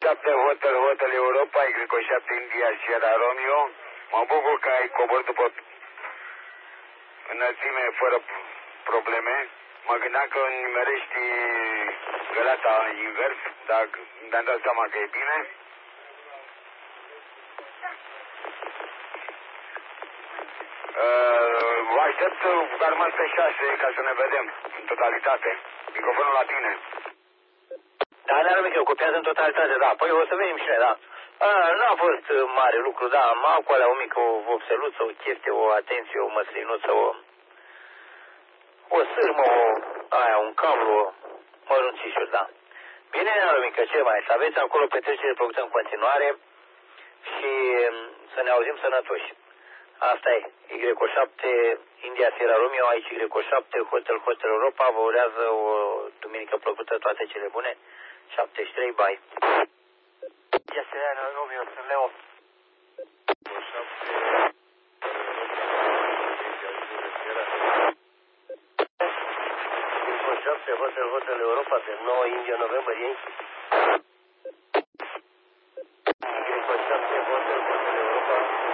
7 Hotel Europa, Y7 India Sierra Romeo. Mă bucur că ai coborât după înălțime fără probleme. Mă gândeam că nimerești găleata invers, dar mi-am dat seama că e bine. Vă aștept că rămas pe 6 ca să ne vedem în totalitate. Microfonul la tine. Da, ne-ar mică, copiază în totalitate, da. Păi o să venim și noi, da. Nu a fost mare lucru, da. Am acolo o mică vopseluță, o chestie, o atenție, o măslinuță, o sârmă, un cablu, mărunțișuri, da. Bine, ne-ar mică, ce mai? Să aveți acolo petrecere plăcută în continuare și să ne auzim sănătoși. Asta e, Y7, India Sierra Romeo, aici Y7, Hotel Europa, vă urează o duminică plăcută, toate cele bune, 73, bye. India Sierra Romeo, sunt Leo. Hotel Europa, de 9 India November, Yankee. Y7, Hotel Europa.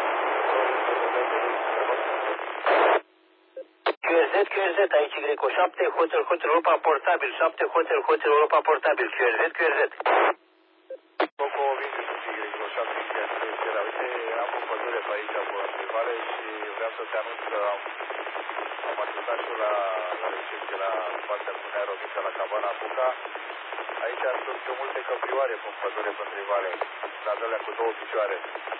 QRZ, aici Y7, Hotel Europa portabil, 7 Hotel Europa portabil, QRZ. Poco vine și Y7, Sierra. Uite, am o pădure pe aici, pe Vale, și vreau să te anunț că am ajutat și la recepție la partea cu Aeromica, la Cabana Buca. Aici sunt multe căprioare pe pădure pe Vale, dar alea cu 2 picioare.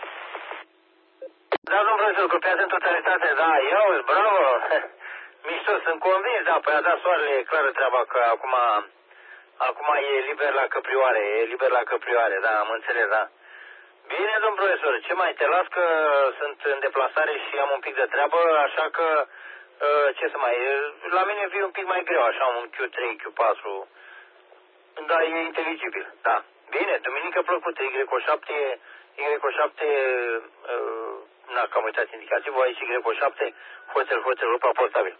Da, domnul profesor, copiază în totalitate, da, iau, bravo, mișto, sunt convins, da, păi a dat soarele, e clară treaba că acum e liber la căprioare, da, am înțeles, da. Bine, domnul profesor, ce mai te las că sunt în deplasare și am un pic de treabă, așa că, ce să mai, la mine vine un pic mai greu, așa, un Q3, Q4, da, e inteligibil, da. Bine, duminică plăcută, Y7, n-am uitat indicativul, aici Y7, Hotel Europa portabil.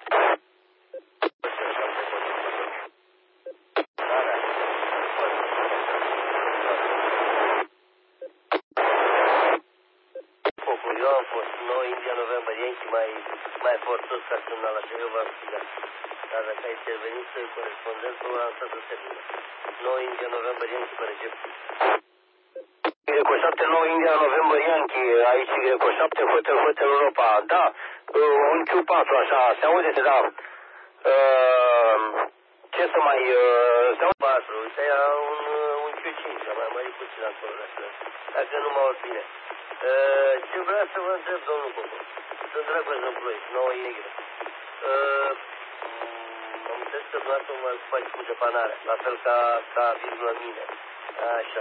Eu am fost 9 India November, Yankee, mai forțos ca semnal, așa eu v-am strigat. Dar dacă a intervenit corespondentul, am stat să termină. 9 India November, Yankee, pe recepție. Y7, 9 India November, Yankee, aici Y7, Hotel Europa, da, un Q4, așa, se aude, da. Ce să mai, se aude? 4, uite, ia un Q5, am mai mărit puțin acolo, dacă nu mă aud bine. Ce vreau să vă întreb, domnul Popo, sunt drăguț în Ploiești, 9 Y. Am înțeles că dumneavoastră mă faci cu depanarea, la fel ca virgulă mine, așa.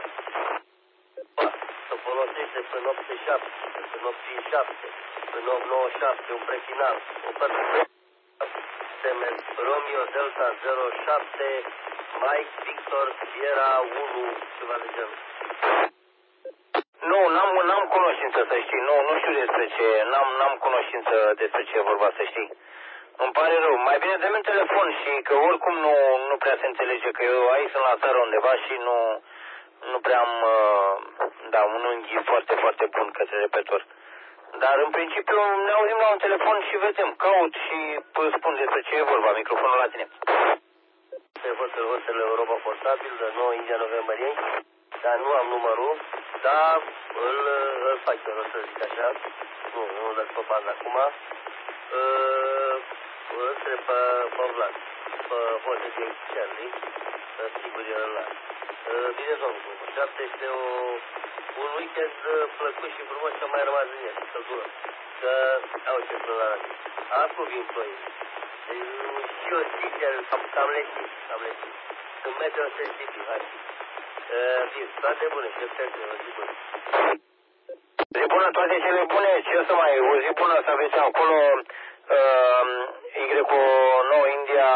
Să folosește până 87, până 87, până 897, un prefinal, o părere. Semen Romeo Delta 07, Mike Victor Sierra 1, ceva de genul. Nu, n-am cunoștință, să știi, nu știu despre ce, n-am cunoștință despre ce e vorba, să știi. Îmi pare rău, mai bine dă-mi un telefon și că oricum nu prea se înțelege, că eu aici sunt la țară undeva și nu prea am, un unghi foarte, foarte bun către repetor. Dar în principiu ne auzim la un telefon și vedem, caut și spun despre ce e vorba, microfonul la tine. Hotel Europa portabil, de 9 India November, dar nu am numărul, dar îl fac eu, o să zic așa, nu îl dați pe bandă acum, îl întreb pe Vlad, pe Hotel din Charlie, sigur e ăla. Bine, domnul, 7 este un weekend plăcut și frumos că mai rămas în el, căldură, că au ce până la radio. Acum vin Ploiești. Și eu zic, am lesit. Sunt meteosensibil, hai. Bine, toate bune și efecte, o zi bună. Zi bună, toate cele bune, ce să mai, o zi bună să aveți acolo Y9 India,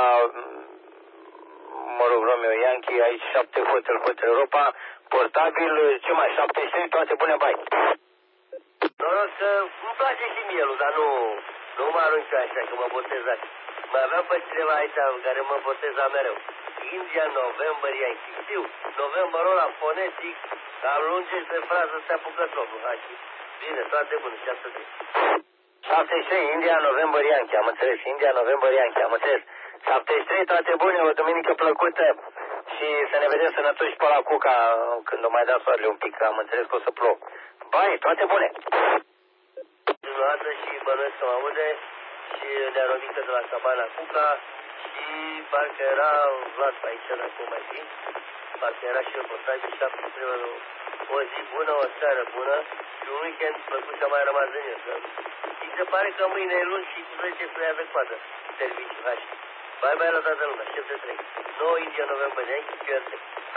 Romeo Yankee, aici 7 Hotel Europa, portabil, ce mai, 73, toate bune, bai. Noroc că îmi place și mielul, dar nu mă arunc eu așa, că mă botezați. Mai aveam pe cineva aici care mă boteza mereu. India, November, Yankee. Știu, Novemberul ăla fonetic, alunge pe frază, se apucă totul, Hachi. Bine, toate bune, 73. 73, India, November, Yankee, am înțeles. India, November, Yankee, am înțeles. 73, toate bune, o duminică plăcută. Și să ne vedem sănătoși pe la Cuca când o mai da soarele un pic, am înțeles că o să plouă. Bai, toate bune! Dumneavoastră și bănuiesc că mă aude și ne-a romică de la Cabana Cuca și parcă era Vlad pe aici, dacă o mai fi. Parcă era și el postabil și o zi bună, o seară bună și un weekend plăcut și-a mai rămas de el. Și se pare că mâine e luni și cu 10 să ia de coadă serviciu, hai. Bye bye la toată lumea, 73. 9 India, November, Yankee, QRT.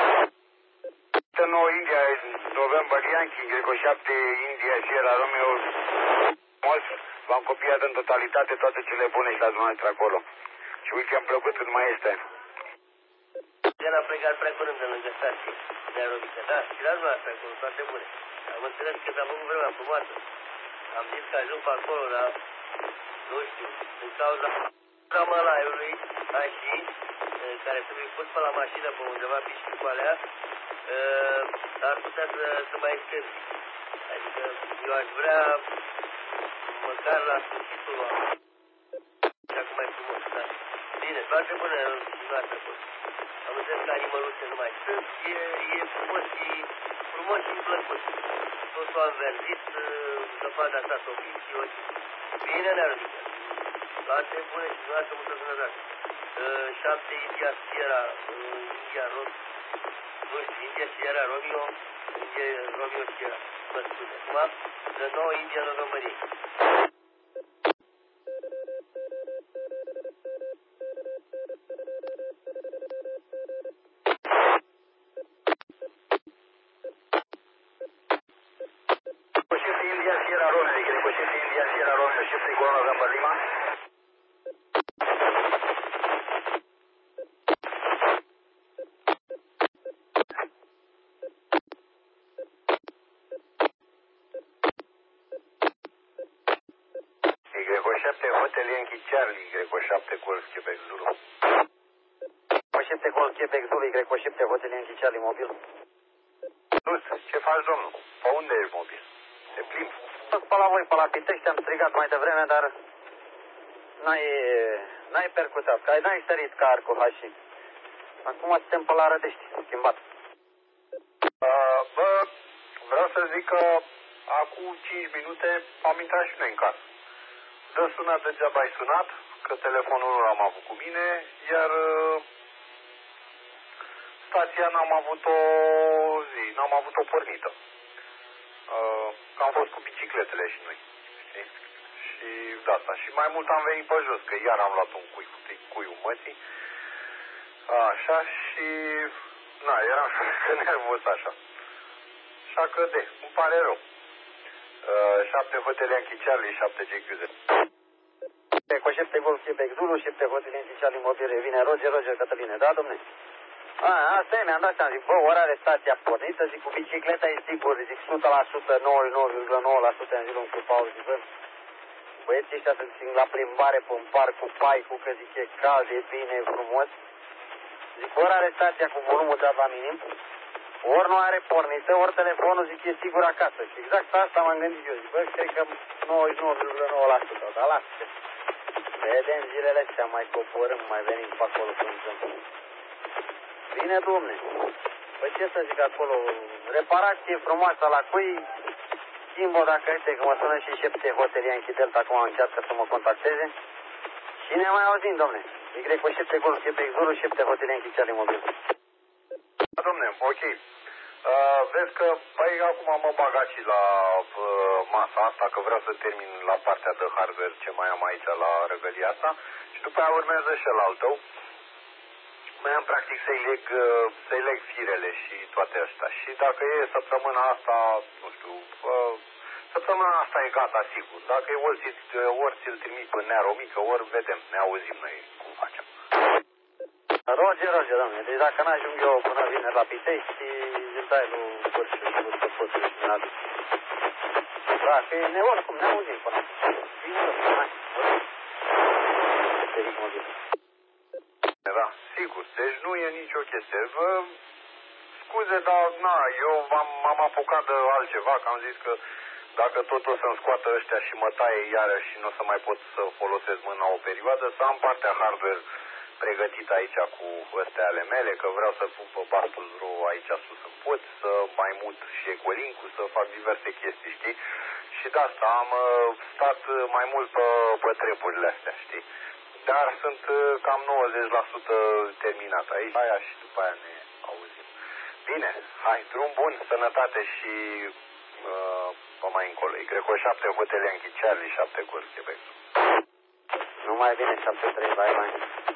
9 India, November, Yankee, Greco 7, India, Sierra Romeo. V-am copiat în totalitate toate cele bune și la dumneavoastră acolo. Și weekend plăcut cât mai este. El a plecat prea curând de lângă stație, de aerobică. Da, și la dumneavoastră acolo, toate bune. Am înțeles că s-a făcut vremea frumoasă. Am zis că ajung pe acolo, dar nu știu, din cauza mălaiului, și care trebuie pus pe la mașină pe undeva piști cu alea, ar putea să mai scârbi. Adică eu aș vrea măcar la sfârșitul și acum mai frumos, da. Bine, toate bune și noastră pot. Am înțeles că animăluțe nu mai sunt, e frumos și plăcut. Totul am verzit, zăpada s-a topit și ochii. Bine, Nearodică. Toate bune și noastră multă sănătate. 7 India Sierra, India Romeo, nu știu, India Sierra Romeo, India Romeo Sierra, mă scuze. Acum, de 9 India November. India Sierra Romeo, Greco 7, India Sierra Romeo, 7 Golf November Lima. Greco 7, Hotel Yankee Charlie, Greco 7, Golf Quebec Zulu. Greco 7, Golf Quebec Zulu, Greco 7, Hotel Yankee Charlie, mobil. Sus, ce faci, domnul? Pe unde ești mobil? Te plimbi? Pe la voi, pe la Pitești, am strigat mai devreme, dar n-ai percutat, că n-ai sărit ca arcul Hași. Acum suntem pe la Rădești, schimbat. Bă, vreau să zic că acum 5 minute am intrat și noi în casă. Dă sunat degeaba ai sunat, că telefonul nu l-am avut cu mine, iar stația n-am avut-o pornită. Că am fost cu bicicletele și noi, știi? Și de asta. Și mai mult am venit pe jos, că iar am luat un cuiul mătii. Așa și... eram nervos așa. Așa că îmi pare rău. 7 Hotel Yankee Charlie, 7 GQZ. Cu 7 Golf Quebec Zulu, 7 Hotel Yankee Charlie, mobil, revine Roger Cătăline, da, domne? Asta e, mi-am dat seama, zic, bă, ora are stația pornită, zic, cu bicicleta e sigur, zic, 100%, 99,9%, am zis un cu pauză, zic, bă, băieții ăștia să zic la plimbare pe un parc cu paicul, că zic, e cald, e bine, e frumos. Zic, ori are stația cu volumul dat la minim, ori nu are pornită, ori telefonul, zic, e sigur acasă. Și exact asta m-am gândit eu, zic, bă, cred că 99,9%, dar lasă. Vedem zilele astea, mai coborâm, mai venim pe acolo când sunt. Bine, domne. Păi ce să zic acolo, reparație frumoasă la cui, schimbă dacă este, că mă sună și 7 Hotel Yankee Delta, acum încearcă să mă contacteze. Și ne mai auzim, domne. Y 7 Golf Quebec Zulu, 7 Hotel Yankee Charlie, mobil. Da, domne, ok. Vezi că, păi, acum mă bag și la masa asta, că vreau să termin la partea de hardware ce mai am aici la răgălia asta. Și după aia urmează și al tău. Mai am practic să-i leg firele și toate astea. Și dacă e săptămâna asta, nu știu, săptămâna asta e gata, sigur. Dacă e ori ți-l trimit până Nearomică, ori vedem, ne auzim noi cum facem. Roger, domnule. Deci dacă n-ajung eu până vineri la Pitești, îl dai lui Bărciu și lui Stăpătul și din aduc. Da, că ne oricum, ne auzim până acum. Bine, hai. Da, sigur. Deci nu e nicio chestie. Vă scuze, dar na, eu m-am apucat de altceva, că am zis că dacă tot o să-mi scoată ăștia și mă taie iarăși și nu o să mai pot să folosesc mâna o perioadă, să am partea hardware pregătită aici cu astea ale mele, că vreau să pun pe Bastul Ro aici sus în pod, să mai mut și Ecolink-ul, să fac diverse chestii, știi? Și de asta am stat mai mult pe treburile astea, știi? Dar sunt cam 90% terminat aici, aia și după aia ne auzim. Bine, hai, drum bun, sănătate și pe mai încolo. Greco 7, Hotel Yankee Charlie, 7 Golf, Quebec. Numai bine, 7-3, bye, bye.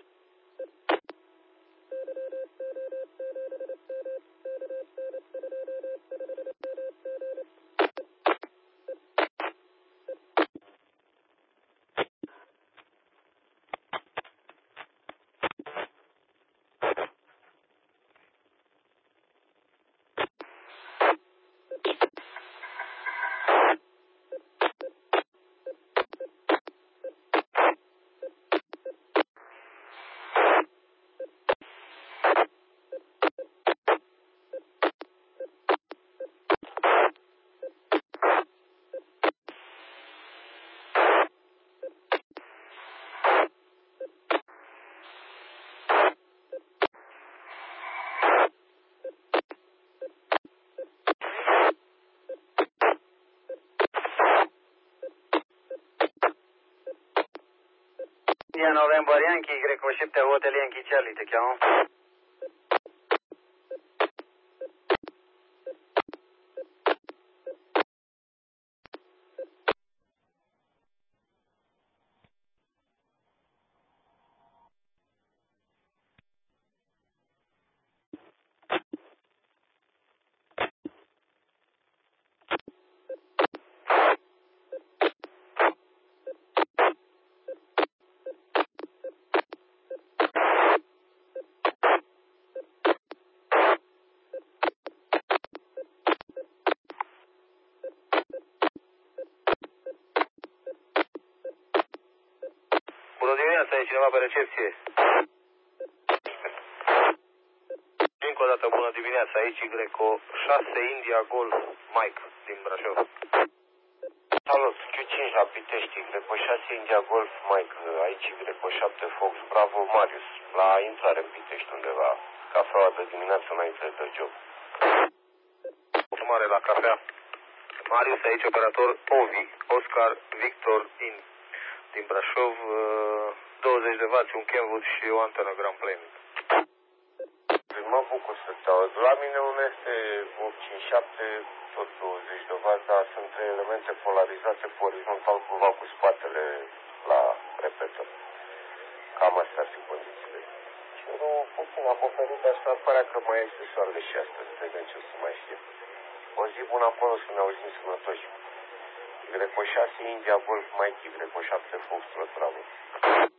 India November Yankee, Greco 7, Hotel Yankee Charlie, te cheamă? Bună dimineața, e cineva pe recepție? Încă o dată bună dimineața, aici Greco 6 India Golf Mike din Brașov. Salut, Q5 la Pitești, Greco 6 India Golf Mike, aici Greco 7 Fox Bravo Marius, la intrare în Pitești undeva, cafeaua de dimineață înainte de job. Mare la cafea. Marius aici, operator Ovi, Oscar Victor In, din Brașov, 20 de W, un Kenwood și o antenă Grand Plane. Mă bucur să te aud. La mine un este 857, tot 20 de W, dar sunt 3 elemente polarizate pe orizontal, cumva cu spatele la repetor. Cam astea ar fi condițiile. Cerul puțin acoperit, asta părea că mai este soarele și astăzi, vedem ce o să mai fie. O zi bună acolo, să ne auzim sănătoși. Greco 6 India Golf Mike, Greco 7 Fox Bravo.